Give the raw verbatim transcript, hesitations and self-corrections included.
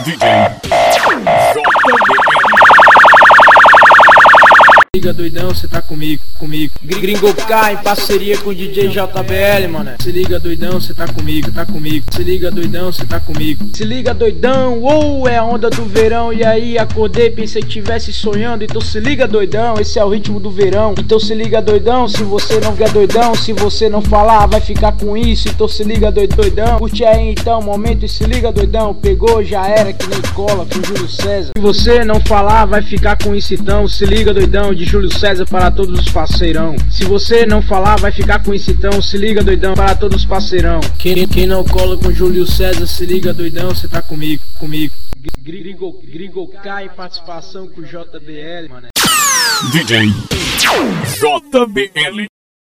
D J Liga doidão, cê tá comigo, comigo. Gringo K em parceria com o D J J B L, mano. Se liga doidão, cê tá comigo, tá comigo. Se liga doidão, cê tá comigo. Se liga doidão, uou, é a onda do verão. E aí acordei, pensei que tivesse sonhando. Então se liga doidão, esse é o ritmo do verão. Então se liga doidão, se você não quer doidão, se você não falar, vai ficar com isso. Então se liga doidão, curte aí então, momento e se liga doidão. Pegou, já era que nem cola com Júlio César. Se você não falar, vai ficar com isso então. Se liga doidão, de Júlio César para todos os parceirão. Se você não falar, vai ficar com isso então. Se liga doidão para todos os parceirão. Quem, quem não cola com Júlio César, se liga doidão, cê tá comigo, comigo. Gringo, Gringo K em participação com o J B L, mano. D J J B L.